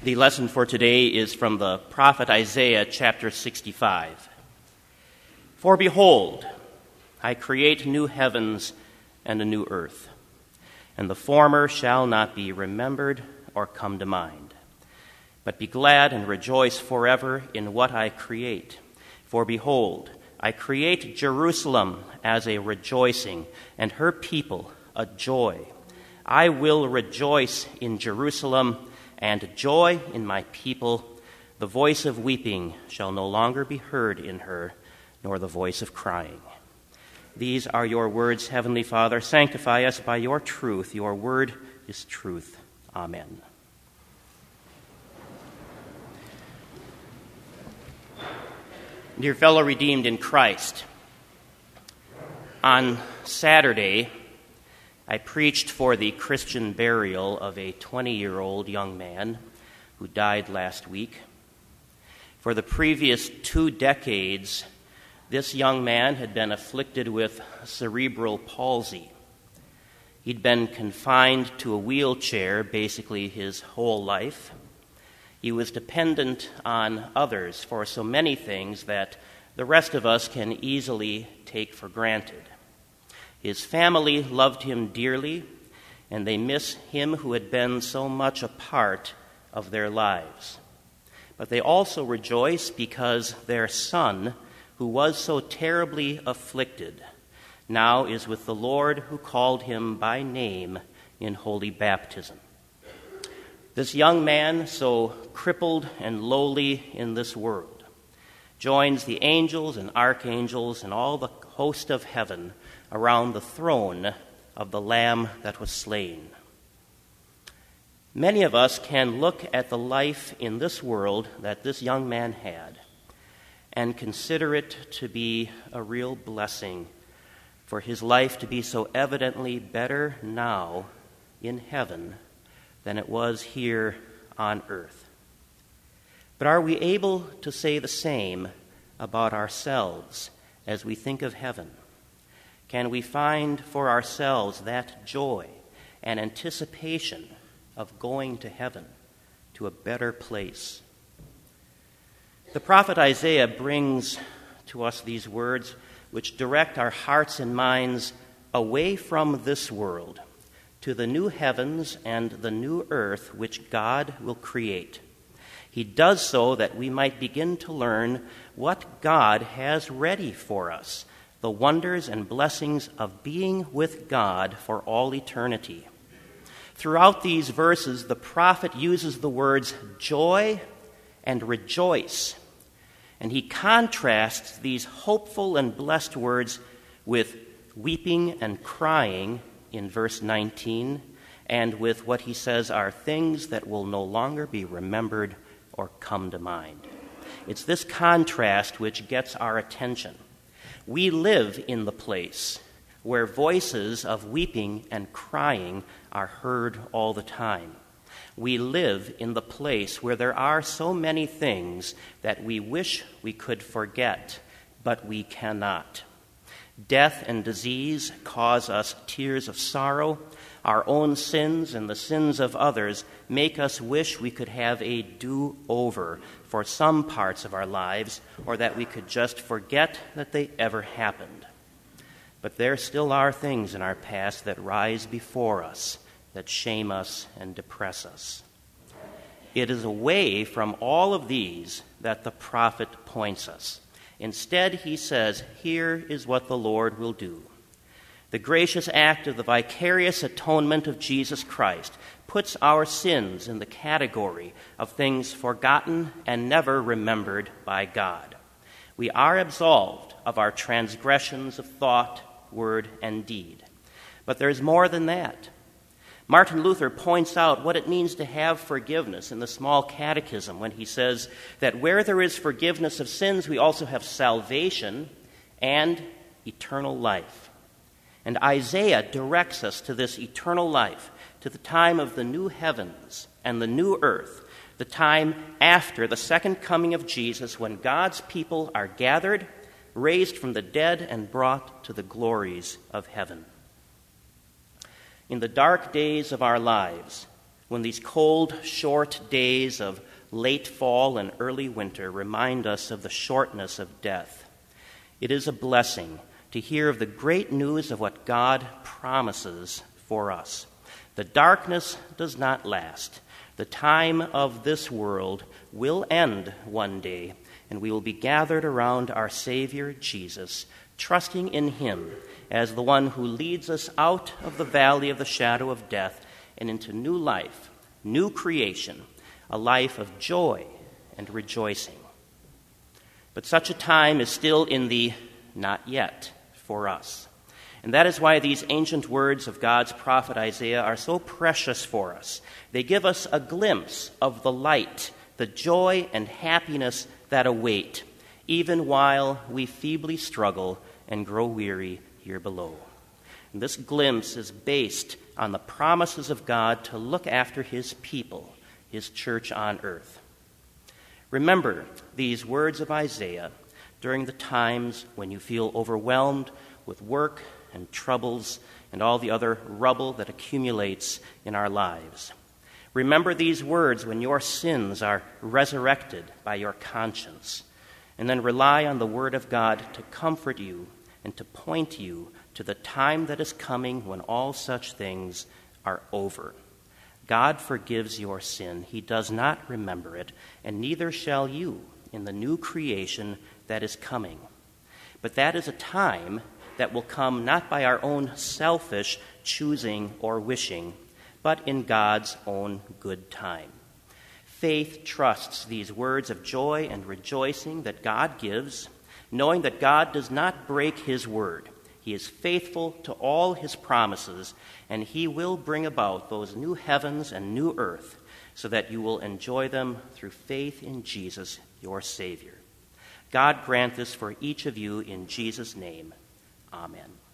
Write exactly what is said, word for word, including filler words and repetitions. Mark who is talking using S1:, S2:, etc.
S1: The lesson for today is from the prophet Isaiah, chapter sixty-five. For behold, I create new heavens and a new earth, and the former shall not be remembered or come to mind. But be glad and rejoice forever in what I create. For behold, I create Jerusalem as a rejoicing, and her people a joy. I will rejoice in Jerusalem, and joy in my people. The voice of weeping shall no longer be heard in her, nor the voice of crying. These are your words, Heavenly Father. Sanctify us by your truth. Your word is truth. Amen. Dear fellow redeemed in Christ, on Saturday, I preached for the Christian burial of a twenty-year-old young man who died last week. For the previous two decades, this young man had been afflicted with cerebral palsy. He'd been confined to a wheelchair basically his whole life. He was dependent on others for so many things that the rest of us can easily take for granted. His family loved him dearly, and they miss him who had been so much a part of their lives. But they also rejoice because their son, who was so terribly afflicted, now is with the Lord who called him by name in holy baptism. This young man, so crippled and lowly in this world, joins the angels and archangels and all the host of heaven around the throne of the Lamb that was slain. Many of us can look at the life in this world that this young man had and consider it to be a real blessing for his life to be so evidently better now in heaven than it was here on earth. But are we able to say the same about ourselves as we think of heaven? Can we find for ourselves that joy and anticipation of going to heaven, to a better place? The prophet Isaiah brings to us these words which direct our hearts and minds away from this world to the new heavens and the new earth which God will create. He does so that we might begin to learn what God has ready for us, the wonders and blessings of being with God for all eternity. Throughout these verses, the prophet uses the words joy and rejoice, and he contrasts these hopeful and blessed words with weeping and crying in verse nineteen, and with what he says are things that will no longer be remembered or come to mind. It's this contrast which gets our attention. We live in the place where voices of weeping and crying are heard all the time. We live in the place where there are so many things that we wish we could forget, but we cannot. Death and disease cause us tears of sorrow. Our own sins and the sins of others make us wish we could have a do-over for some parts of our lives, or that we could just forget that they ever happened. But there still are things in our past that rise before us, that shame us and depress us. It is away from all of these that the prophet points us. Instead, he says, here is what the Lord will do. The gracious act of the vicarious atonement of Jesus Christ puts our sins in the category of things forgotten and never remembered by God. We are absolved of our transgressions of thought, word, and deed. But there's more than that. Martin Luther points out what it means to have forgiveness in the Small Catechism when he says that where there is forgiveness of sins, we also have salvation and eternal life. And Isaiah directs us to this eternal life, to the time of the new heavens and the new earth, the time after the second coming of Jesus, when God's people are gathered, raised from the dead, and brought to the glories of heaven. In the dark days of our lives, when these cold, short days of late fall and early winter remind us of the shortness of death, it is a blessing to hear of the great news of what God promises for us. The darkness does not last. The time of this world will end one day, and we will be gathered around our Savior Jesus, trusting in him as the one who leads us out of the valley of the shadow of death and into new life, new creation, a life of joy and rejoicing. But such a time is still in the not yet for us. And that is why these ancient words of God's prophet Isaiah are so precious for us. They give us a glimpse of the light, the joy and happiness that await, even while we feebly struggle and grow weary here below. And this glimpse is based on the promises of God to look after his people, his church on earth. Remember these words of Isaiah during the times when you feel overwhelmed with work and troubles and all the other rubble that accumulates in our lives. Remember these words when your sins are resurrected by your conscience, and then rely on the word of God to comfort you and to point you to the time that is coming when all such things are over. God forgives your sin. He does not remember it, and neither shall you in the new creation that is coming. But that is a time that will come not by our own selfish choosing or wishing, but in God's own good time. Faith trusts these words of joy and rejoicing that God gives, knowing that God does not break his word. He is faithful to all his promises, and he will bring about those new heavens and new earth so that you will enjoy them through faith in Jesus, your Savior. God grant this for each of you in Jesus' name. Amen.